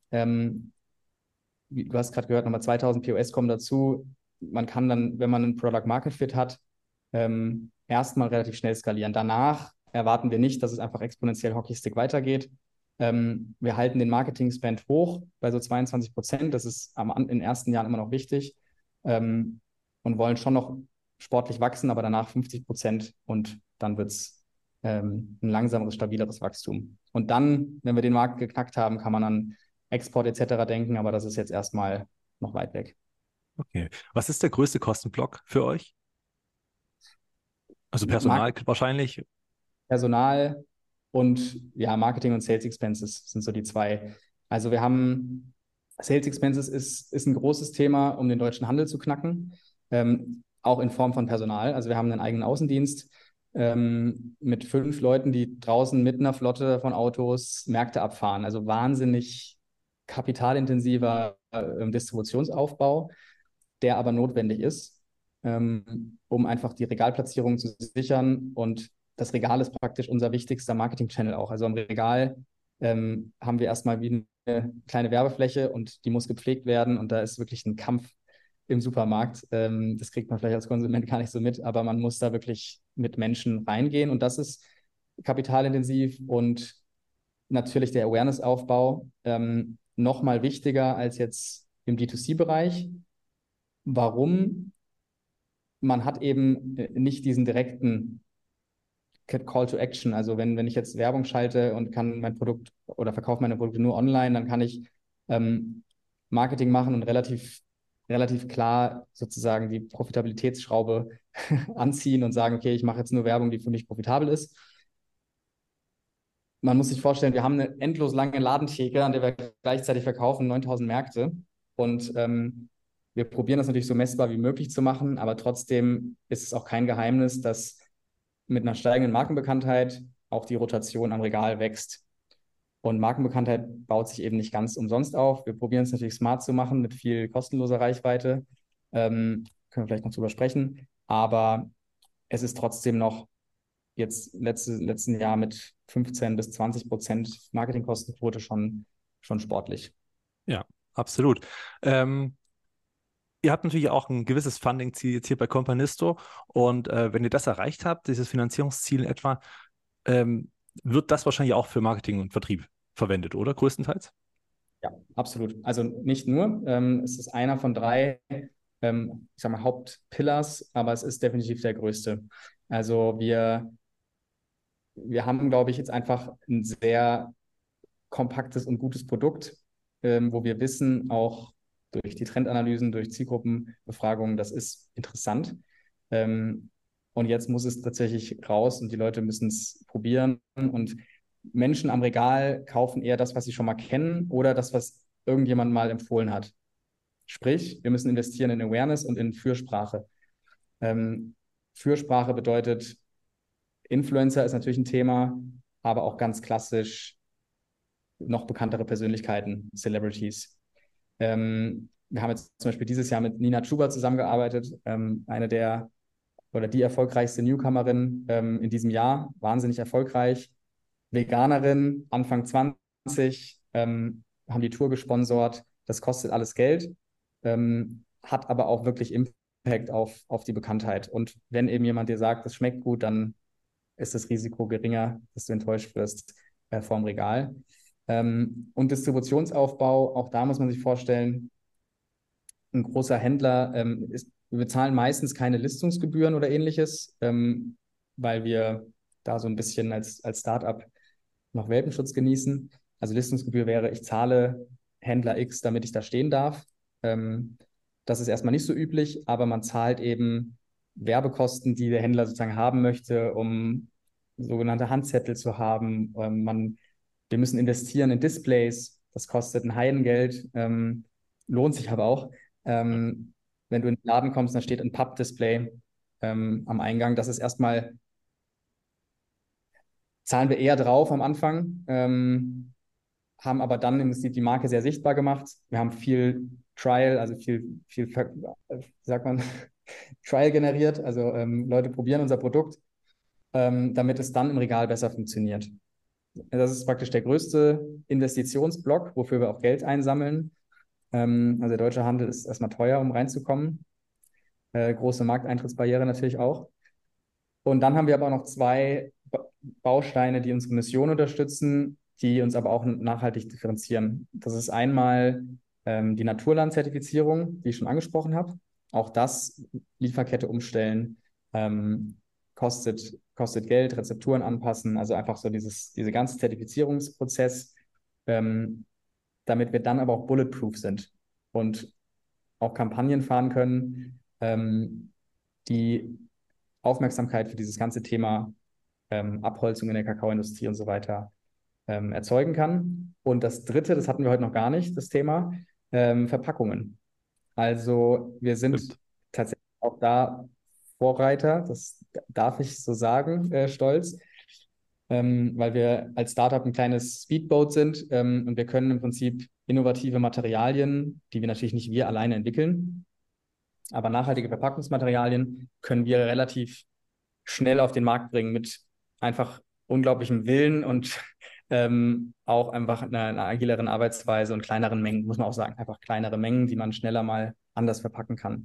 Ähm, wie, du hast gerade gehört, nochmal zweitausend P O S kommen dazu. Man kann dann, wenn man einen Product Market Fit hat, ähm, erstmal relativ schnell skalieren. Danach erwarten wir nicht, dass es einfach exponentiell Hockeystick weitergeht. Ähm, wir halten den Marketing-Spend hoch bei so zweiundzwanzig Prozent. Das ist am, in den ersten Jahren immer noch wichtig. Ähm, und wollen schon noch sportlich wachsen, aber danach fünfzig Prozent und dann wird es ähm, ein langsameres, stabileres Wachstum. Und dann, wenn wir den Markt geknackt haben, kann man an Export et cetera denken, aber das ist jetzt erstmal noch weit weg. Okay. Was ist der größte Kostenblock für euch? Also Markt Personal wahrscheinlich. Personal und ja, Marketing und Sales Expenses sind so die zwei. Also wir haben Sales Expenses ist, ist ein großes Thema, um den deutschen Handel zu knacken, ähm, auch in Form von Personal. Also wir haben einen eigenen Außendienst ähm, mit fünf Leuten, die draußen mit einer Flotte von Autos Märkte abfahren. Also wahnsinnig kapitalintensiver äh, Distributionsaufbau, der aber notwendig ist, ähm, um einfach die Regalplatzierung zu sichern. Und das Regal ist praktisch unser wichtigster Marketing-Channel auch. Also am Regal ähm, haben wir erstmal wie eine kleine Werbefläche und die muss gepflegt werden. Und da ist wirklich ein Kampf im Supermarkt. Ähm, das kriegt man vielleicht als Konsument gar nicht so mit, aber man muss da wirklich mit Menschen reingehen. Und das ist kapitalintensiv und natürlich der Awareness-Aufbau ähm, noch mal wichtiger als jetzt im D zwei C-Bereich. Warum? Man hat eben äh, nicht diesen direkten Call to Action. Also wenn, wenn ich jetzt Werbung schalte und kann mein Produkt oder verkaufe meine Produkte nur online, dann kann ich ähm, Marketing machen und relativ, relativ klar sozusagen die Profitabilitätsschraube anziehen und sagen, okay, ich mache jetzt nur Werbung, die für mich profitabel ist. Man muss sich vorstellen, wir haben eine endlos lange Ladentheke, an der wir gleichzeitig verkaufen, neuntausend Märkte. Und ähm, wir probieren das natürlich so messbar wie möglich zu machen, aber trotzdem ist es auch kein Geheimnis, dass mit einer steigenden Markenbekanntheit auch die Rotation am Regal wächst. Und Markenbekanntheit baut sich eben nicht ganz umsonst auf. Wir probieren es natürlich smart zu machen mit viel kostenloser Reichweite. Ähm, können wir vielleicht noch drüber sprechen. Aber es ist trotzdem noch jetzt letzte, letzten Jahr mit fünfzehn bis zwanzig Prozent Marketingkostenquote schon, schon sportlich. Ja, absolut. Ähm, Ihr habt natürlich auch ein gewisses Funding-Ziel jetzt hier bei Companisto und äh, wenn ihr das erreicht habt, dieses Finanzierungsziel in etwa, ähm, wird das wahrscheinlich auch für Marketing und Vertrieb verwendet, oder? Größtenteils? Ja, absolut. Also nicht nur, ähm, es ist einer von drei, ähm, ich sag mal, Hauptpillars, aber es ist definitiv der größte. Also wir, wir haben, glaube ich, jetzt einfach ein sehr kompaktes und gutes Produkt, ähm, wo wir wissen, auch durch die Trendanalysen, durch Zielgruppenbefragungen, das ist interessant. Ähm, und jetzt muss es tatsächlich raus und die Leute müssen es probieren. Und Menschen am Regal kaufen eher das, was sie schon mal kennen oder das, was irgendjemand mal empfohlen hat. Sprich, wir müssen investieren in Awareness und in Fürsprache. Ähm, Fürsprache bedeutet, Influencer ist natürlich ein Thema, aber auch ganz klassisch noch bekanntere Persönlichkeiten, Celebrities. Ähm, wir haben jetzt zum Beispiel dieses Jahr mit Nina Chuba zusammengearbeitet, ähm, eine der oder die erfolgreichste Newcomerin ähm, in diesem Jahr, wahnsinnig erfolgreich. Veganerin, Anfang zwanzig, ähm, haben die Tour gesponsert. Das kostet alles Geld, ähm, hat aber auch wirklich Impact auf, auf die Bekanntheit. Und wenn eben jemand dir sagt, das schmeckt gut, dann ist das Risiko geringer, dass du enttäuscht wirst äh, vorm Regal. Ähm, und Distributionsaufbau, auch da muss man sich vorstellen, ein großer Händler ähm, ist, wir bezahlen meistens keine Listungsgebühren oder ähnliches, ähm, weil wir da so ein bisschen als, als Startup noch Welpenschutz genießen. Also Listungsgebühr wäre, ich zahle Händler X, damit ich da stehen darf. Ähm, das ist erstmal nicht so üblich, aber man zahlt eben Werbekosten, die der Händler sozusagen haben möchte, um sogenannte Handzettel zu haben. Ähm, man, wir müssen investieren in Displays. Das kostet ein Heidengeld, ähm, lohnt sich aber auch. Ähm, wenn du in den Laden kommst, dann steht ein Pappdisplay ähm, am Eingang. Das ist erstmal, zahlen wir eher drauf am Anfang, ähm, haben aber dann im Prinzip die Marke sehr sichtbar gemacht. Wir haben viel Trial, also viel, viel, wie sagt man, Trial generiert. Also ähm, Leute probieren unser Produkt, ähm, damit es dann im Regal besser funktioniert. Das ist praktisch der größte Investitionsblock, wofür wir auch Geld einsammeln. Ähm, also der deutsche Handel ist erstmal teuer, um reinzukommen. Äh, große Markteintrittsbarriere natürlich auch. Und dann haben wir aber auch noch zwei Bausteine, die unsere Mission unterstützen, die uns aber auch nachhaltig differenzieren. Das ist einmal ähm, die Naturland-Zertifizierung, die ich schon angesprochen habe. Auch das, Lieferkette umstellen, ähm, kostet, kostet Geld, Rezepturen anpassen, also einfach so dieses, diese ganze Zertifizierungsprozess, ähm, damit wir dann aber auch bulletproof sind und auch Kampagnen fahren können, ähm, die Aufmerksamkeit für dieses ganze Thema ähm, Abholzung in der Kakaoindustrie und so weiter ähm, erzeugen kann. Und das Dritte, das hatten wir heute noch gar nicht, das Thema ähm, Verpackungen. Also wir sind Stimmt. tatsächlich auch da Vorreiter, das darf ich so sagen, äh, stolz, ähm, weil wir als Startup ein kleines Speedboat sind ähm, und wir können im Prinzip innovative Materialien, die wir natürlich nicht wir alleine entwickeln, aber nachhaltige Verpackungsmaterialien können wir relativ schnell auf den Markt bringen mit einfach unglaublichem Willen und ähm, auch einfach einer, einer agileren Arbeitsweise und kleineren Mengen, muss man auch sagen, einfach kleinere Mengen, die man schneller mal anders verpacken kann.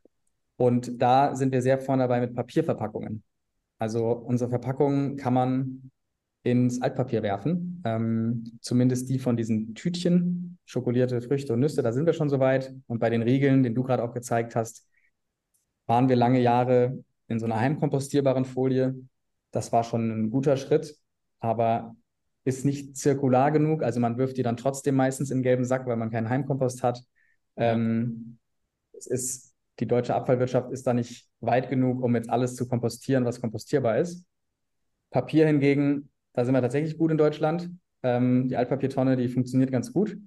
Und da sind wir sehr vorne dabei mit Papierverpackungen. Also unsere Verpackungen kann man ins Altpapier werfen. Ähm, zumindest die von diesen Tütchen, schokolierte Früchte und Nüsse, da sind wir schon soweit. Und bei den Riegeln, den du gerade auch gezeigt hast, waren wir lange Jahre in so einer heimkompostierbaren Folie. Das war schon ein guter Schritt, aber ist nicht zirkular genug. Also man wirft die dann trotzdem meistens in den gelben Sack, weil man keinen Heimkompost hat. Ja. Ähm, es ist, die deutsche Abfallwirtschaft ist da nicht weit genug, um jetzt alles zu kompostieren, was kompostierbar ist. Papier hingegen, da sind wir tatsächlich gut in Deutschland. Ähm, die Altpapiertonne, die funktioniert ganz gut.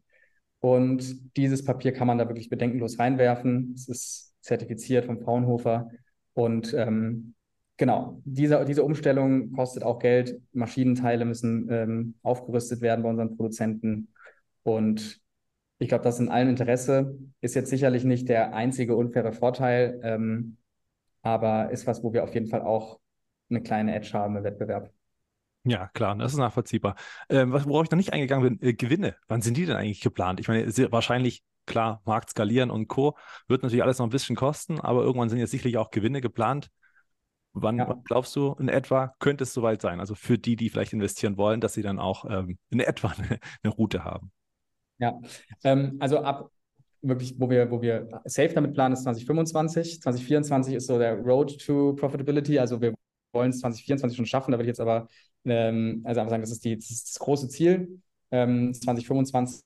Und dieses Papier kann man da wirklich bedenkenlos reinwerfen. Es ist zertifiziert vom Fraunhofer. Und ähm, genau, diese, diese Umstellung kostet auch Geld. Maschinenteile müssen ähm, aufgerüstet werden bei unseren Produzenten. Und ich glaube, das ist in allen Interesse. Ist jetzt sicherlich nicht der einzige unfaire Vorteil, ähm, aber ist was, wo wir auf jeden Fall auch eine kleine Edge haben im Wettbewerb. Ja, klar, das ist nachvollziehbar. Ähm, was, worauf ich noch nicht eingegangen bin, äh, Gewinne. Wann sind die denn eigentlich geplant? Ich meine, sehr wahrscheinlich, klar, Markt skalieren und Co. wird natürlich alles noch ein bisschen kosten, aber irgendwann sind jetzt sicherlich auch Gewinne geplant. Wann, wann Ja. glaubst du in etwa, könnte es soweit sein? Also für die, die vielleicht investieren wollen, dass sie dann auch ähm, in etwa eine, eine Route haben. Ja, ähm, also ab wirklich, wo wir, wo wir safe damit planen, ist zwanzig fünfundzwanzig. zwanzig vierundzwanzig ist so der Road to Profitability. Also wir wollen es zwanzig vierundzwanzig schon schaffen. Da würde ich jetzt aber ähm, also einfach sagen, das ist, die, das ist das große Ziel. Ähm, zwanzig fünfundzwanzig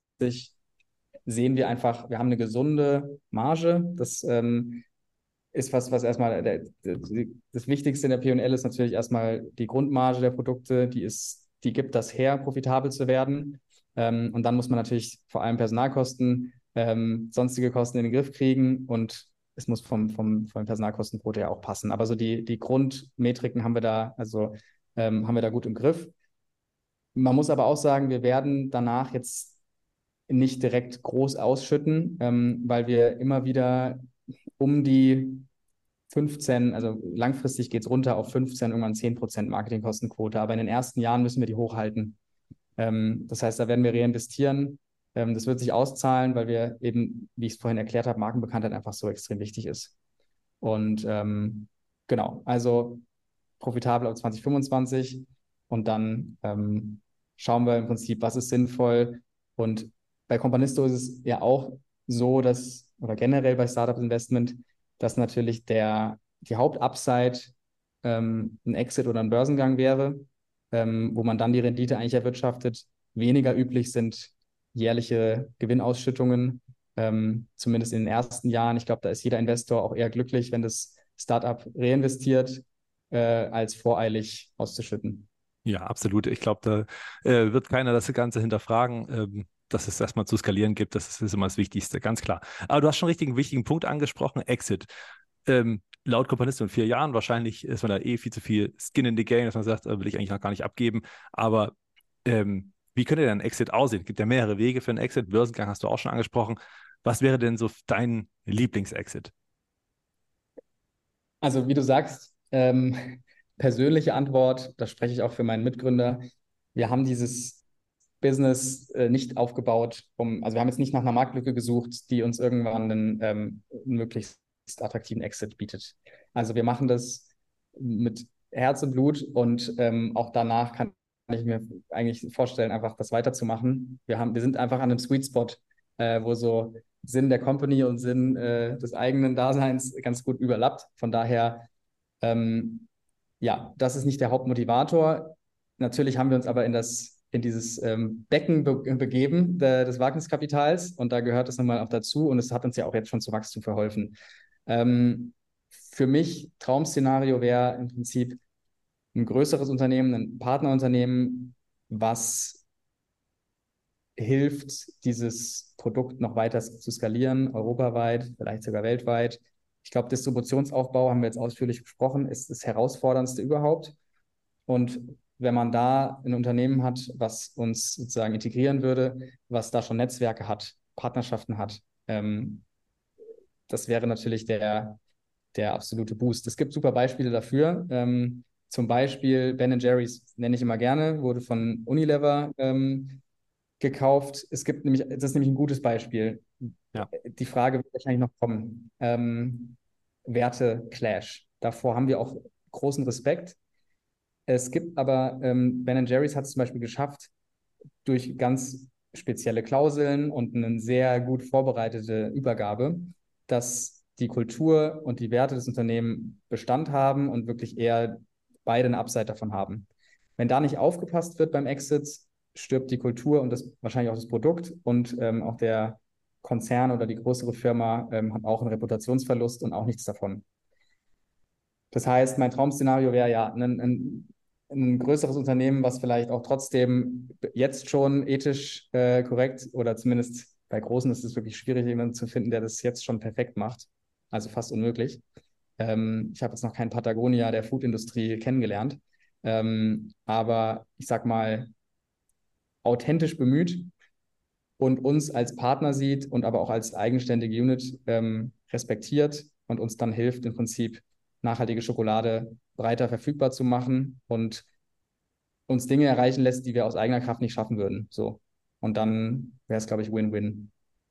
sehen wir einfach, wir haben eine gesunde Marge. Das ähm, ist was, was erstmal der, der, das Wichtigste in der P und L ist natürlich erstmal die Grundmarge der Produkte, die ist, die gibt das her, profitabel zu werden. Ähm, und dann muss man natürlich vor allem Personalkosten, ähm, sonstige Kosten in den Griff kriegen und es muss vom, vom, vom Personalkostenquote ja auch passen. Aber so die, die Grundmetriken haben wir da, also ähm, haben wir da gut im Griff. Man muss aber auch sagen, wir werden danach jetzt nicht direkt groß ausschütten, ähm, weil wir immer wieder um die fünfzehn, also langfristig geht es runter auf fünfzehn, irgendwann zehn Prozent Marketingkostenquote. Aber in den ersten Jahren müssen wir die hochhalten. Ähm, das heißt, da werden wir reinvestieren. Ähm, das wird sich auszahlen, weil wir eben, wie ich es vorhin erklärt habe, Markenbekanntheit einfach so extrem wichtig ist. Und ähm, genau, also profitabel ab zwanzig fünfundzwanzig und dann ähm, schauen wir im Prinzip, was ist sinnvoll. Und bei Companisto ist es ja auch so, dass, oder generell bei Startup Investment, dass natürlich der, die Hauptupside ähm, ein Exit oder ein Börsengang wäre, ähm, wo man dann die Rendite eigentlich erwirtschaftet. Weniger üblich sind jährliche Gewinnausschüttungen, ähm, zumindest in den ersten Jahren. Ich glaube, da ist jeder Investor auch eher glücklich, wenn das Startup reinvestiert, äh, als voreilig auszuschütten. Ja, absolut. Ich glaube, da äh, wird keiner das Ganze hinterfragen, ähm, dass es erstmal zu skalieren gibt. Das ist, ist immer das Wichtigste, ganz klar. Aber du hast schon richtig einen wichtigen Punkt angesprochen, Exit. Ähm, laut Companisto in vier Jahren, wahrscheinlich ist man da eh viel zu viel Skin in the Game, dass man sagt, äh, will ich eigentlich noch gar nicht abgeben. Aber ähm, wie könnte denn ein Exit aussehen? Es gibt ja mehrere Wege für einen Exit. Börsengang hast du auch schon angesprochen. Was wäre denn so dein Lieblingsexit? Also, wie du sagst, ähm, persönliche Antwort, da spreche ich auch für meinen Mitgründer. Wir haben dieses Business äh, nicht aufgebaut, um, also wir haben jetzt nicht nach einer Marktlücke gesucht, die uns irgendwann einen, ähm, einen möglichst attraktiven Exit bietet. Also wir machen das mit Herz und Blut und ähm, auch danach kann ich mir eigentlich vorstellen, einfach das weiterzumachen. Wir haben, wir sind einfach an einem Sweet Spot, äh, wo so Sinn der Company und Sinn äh, des eigenen Daseins ganz gut überlappt. Von daher, ähm, ja, das ist nicht der Hauptmotivator. Natürlich haben wir uns aber in das, in dieses ähm, Becken be begeben de des Wagniskapitals und da gehört es nochmal auch dazu und es hat uns ja auch jetzt schon zu Wachstum verholfen. Ähm, für mich Traum-Szenario wäre im Prinzip ein größeres Unternehmen, ein Partnerunternehmen, was hilft, dieses Produkt noch weiter zu skalieren, europaweit, vielleicht sogar weltweit. Ich glaube, Distributionsaufbau haben wir jetzt ausführlich besprochen, ist das herausforderndste überhaupt. Und wenn man da ein Unternehmen hat, was uns sozusagen integrieren würde, was da schon Netzwerke hat, Partnerschaften hat, ähm, das wäre natürlich der, der absolute Boost. Es gibt super Beispiele dafür. Ähm, zum Beispiel Ben Jerry's nenne ich immer gerne, wurde von Unilever ähm, gekauft. Es gibt nämlich, das ist nämlich ein gutes Beispiel. Ja. Die Frage wird wahrscheinlich noch kommen. Ähm, Werte-Clash. Davor haben wir auch großen Respekt. Es gibt aber, ähm, Ben Jerry's hat es zum Beispiel geschafft, durch ganz spezielle Klauseln und eine sehr gut vorbereitete Übergabe, dass die Kultur und die Werte des Unternehmens Bestand haben und wirklich eher beide eine Upside davon haben. Wenn da nicht aufgepasst wird beim Exit, stirbt die Kultur und das wahrscheinlich auch das Produkt und ähm, auch der Konzern oder die größere Firma ähm, hat auch einen Reputationsverlust und auch nichts davon. Das heißt, mein Traum-Szenario wäre ja ein, ein, ein größeres Unternehmen, was vielleicht auch trotzdem jetzt schon ethisch äh, korrekt oder zumindest bei Großen ist es wirklich schwierig, jemanden zu finden, der das jetzt schon perfekt macht. Also fast unmöglich. Ähm, ich habe jetzt noch keinen Patagonia der Foodindustrie kennengelernt. Ähm, aber ich sag mal, authentisch bemüht und uns als Partner sieht und aber auch als eigenständige Unit ähm, respektiert und uns dann hilft, im Prinzip nachhaltige Schokolade breiter verfügbar zu machen und uns Dinge erreichen lässt, die wir aus eigener Kraft nicht schaffen würden. So. Und dann wäre es, glaube ich, Win-Win.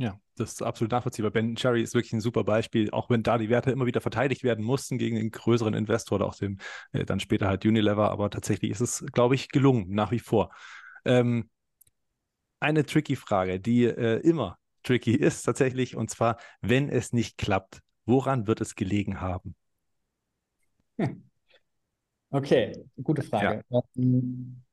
Ja, das ist absolut nachvollziehbar. Ben Cherry ist wirklich ein super Beispiel, auch wenn da die Werte immer wieder verteidigt werden mussten gegen den größeren Investor oder auch dem äh, dann später halt Unilever, aber tatsächlich ist es, glaube ich, gelungen, nach wie vor. Ähm, eine tricky Frage, die äh, immer tricky ist tatsächlich, und zwar, wenn es nicht klappt, woran wird es gelegen haben? Hm. Okay, gute Ja. Frage. Ähm,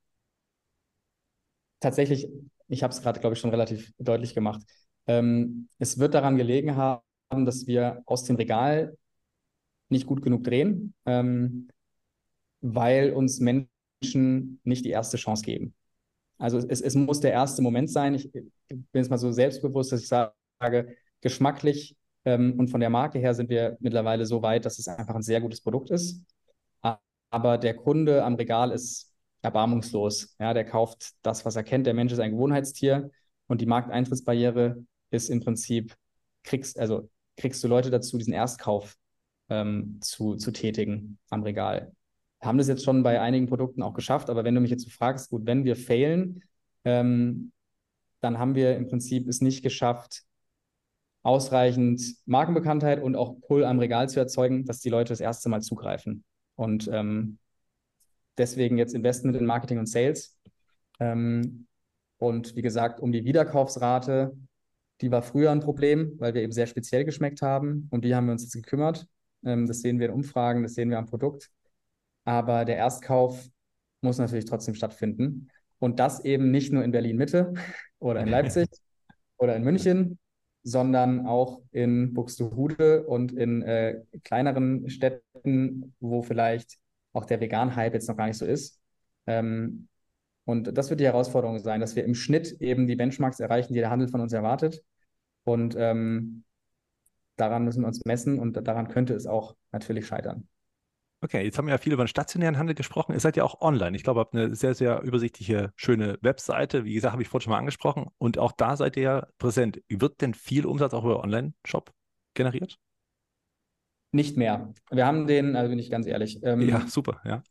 tatsächlich, ich habe es gerade, glaube ich, schon relativ deutlich gemacht. Ähm, es wird daran gelegen haben, dass wir aus dem Regal nicht gut genug drehen, ähm, weil uns Menschen nicht die erste Chance geben. Also es, es muss der erste Moment sein. Ich bin jetzt mal so selbstbewusst, dass ich sage, geschmacklich ähm, und von der Marke her sind wir mittlerweile so weit, dass es einfach ein sehr gutes Produkt ist. Aber der Kunde am Regal ist erbarmungslos. Ja, der kauft das, was er kennt. Der Mensch ist ein Gewohnheitstier und die Markteintrittsbarriere ist im Prinzip, kriegst, also kriegst du Leute dazu, diesen Erstkauf ähm, zu, zu tätigen am Regal. Wir haben das jetzt schon bei einigen Produkten auch geschafft, aber wenn du mich jetzt so fragst, gut, wenn wir failen, ähm, dann haben wir im Prinzip es nicht geschafft, ausreichend Markenbekanntheit und auch Pull am Regal zu erzeugen, dass die Leute das erste Mal zugreifen. Und ähm, deswegen jetzt Investment in Marketing und Sales. Ähm, und wie gesagt, um die Wiederkaufsrate, die war früher ein Problem, weil wir eben sehr speziell geschmeckt haben. Um die haben wir uns jetzt gekümmert. Ähm, das sehen wir in Umfragen, das sehen wir am Produkt. Aber der Erstkauf muss natürlich trotzdem stattfinden. Und das eben nicht nur in Berlin-Mitte oder in Leipzig oder in München, sondern auch in Buxtehude und in äh, kleineren Städten, wo vielleicht auch der Vegan-Hype jetzt noch gar nicht so ist. Ähm, und das wird die Herausforderung sein, dass wir im Schnitt eben die Benchmarks erreichen, die der Handel von uns erwartet. Und ähm, daran müssen wir uns messen und daran könnte es auch natürlich scheitern. Okay, jetzt haben wir ja viel über den stationären Handel gesprochen. Ihr seid ja auch online. Ich glaube, ihr habt eine sehr, sehr übersichtliche, schöne Webseite. Wie gesagt, habe ich vorhin schon mal angesprochen. Und auch da seid ihr ja präsent. Wird denn viel Umsatz auch über Online-Shop generiert? Nicht mehr. Wir haben den, also bin ich ganz ehrlich, Ja, ähm, super, ja.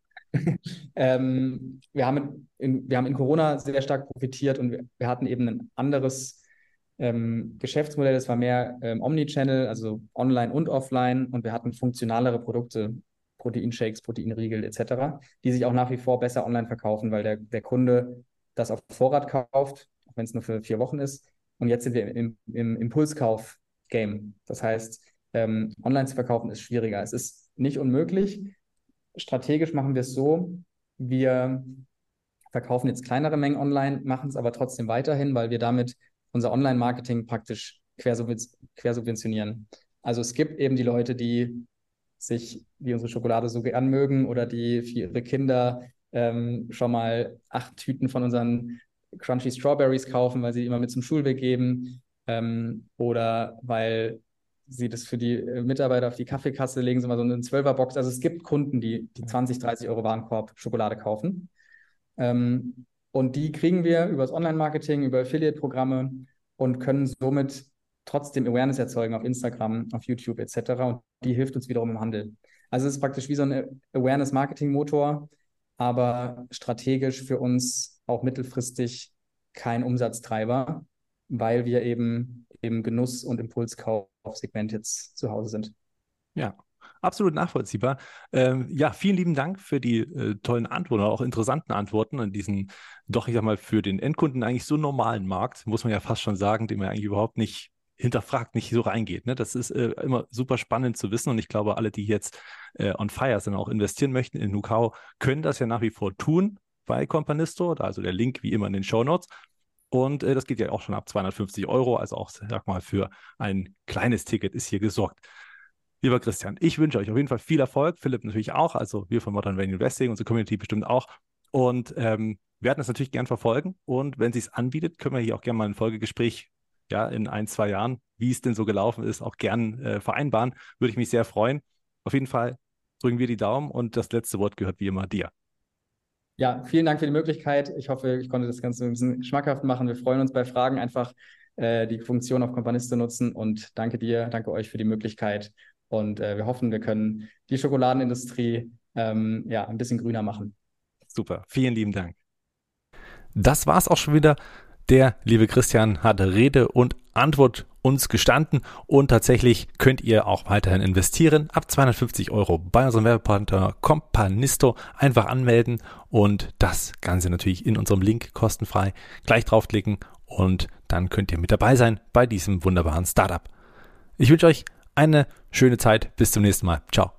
ähm, wir haben in, wir haben in Corona sehr stark profitiert und wir, wir hatten eben ein anderes ähm, Geschäftsmodell. Das war mehr ähm, Omnichannel, also online und offline. Und wir hatten funktionalere Produkte, Proteinshakes, Proteinriegel et cetera, die sich auch nach wie vor besser online verkaufen, weil der, der Kunde das auf Vorrat kauft, auch wenn es nur für vier Wochen ist. Und jetzt sind wir im, im Impulskauf-Game. Das heißt, ähm, online zu verkaufen ist schwieriger. Es ist nicht unmöglich. Strategisch machen wir es so, wir verkaufen jetzt kleinere Mengen online, machen es aber trotzdem weiterhin, weil wir damit unser Online-Marketing praktisch quersubventionieren. Also es gibt eben die Leute, die sich, die unsere Schokolade so gern mögen oder die für ihre Kinder ähm, schon mal acht Tüten von unseren Crunchy Strawberries kaufen, weil sie die immer mit zum Schulweg geben ähm, oder weil sie das für die äh, Mitarbeiter auf die Kaffeekasse legen, so mal so eine Zwölferbox. Also es gibt Kunden, die die zwanzig, dreißig Euro Warenkorb Schokolade kaufen. Ähm, und die kriegen wir über das Online-Marketing, über Affiliate-Programme und können somit trotzdem Awareness erzeugen auf Instagram, auf YouTube et cetera. Und die hilft uns wiederum im Handel. Also es ist praktisch wie so ein Awareness-Marketing-Motor, aber strategisch für uns auch mittelfristig kein Umsatztreiber, weil wir eben im Genuss- und Impulskaufsegment jetzt zu Hause sind. Ja, absolut nachvollziehbar. Ähm, ja, vielen lieben Dank für die äh, tollen Antworten, auch interessanten Antworten an diesen, doch ich sag mal, für den Endkunden eigentlich so normalen Markt, muss man ja fast schon sagen, den man eigentlich überhaupt nicht hinterfragt, nicht so reingeht. Ne? Das ist äh, immer super spannend zu wissen und ich glaube, alle, die jetzt äh, on fire sind, auch investieren möchten in Nukao, können das ja nach wie vor tun bei Companisto, da also der Link wie immer in den Shownotes. Und äh, das geht ja auch schon ab zweihundertfünfzig Euro, also auch, sag mal, für ein kleines Ticket ist hier gesorgt. Lieber Christian, ich wünsche euch auf jeden Fall viel Erfolg. Philipp natürlich auch, also wir von Modern Value Investing, unsere Community bestimmt auch. Und ähm, wir werden das natürlich gern verfolgen. Und wenn es sich anbietet, können wir hier auch gerne mal ein Folgegespräch, ja, in ein, zwei Jahren, wie es denn so gelaufen ist, auch gern äh, vereinbaren. Würde ich mich sehr freuen. Auf jeden Fall drücken wir die Daumen und das letzte Wort gehört wie immer dir. Ja, vielen Dank für die Möglichkeit. Ich hoffe, ich konnte das Ganze ein bisschen schmackhaft machen. Wir freuen uns bei Fragen einfach äh, die Funktion auf Companist zu nutzen. Und danke dir, danke euch für die Möglichkeit. Und äh, wir hoffen, wir können die Schokoladenindustrie ähm, ja, ein bisschen grüner machen. Super, vielen lieben Dank. Das war es auch schon wieder Der liebe Christian hat Rede und Antwort uns gestanden und tatsächlich könnt ihr auch weiterhin investieren. Ab zweihundertfünfzig Euro bei unserem Werbepartner Companisto einfach anmelden und das Ganze natürlich in unserem Link kostenfrei gleich draufklicken und dann könnt ihr mit dabei sein bei diesem wunderbaren Startup. Ich wünsche euch eine schöne Zeit. Bis zum nächsten Mal. Ciao.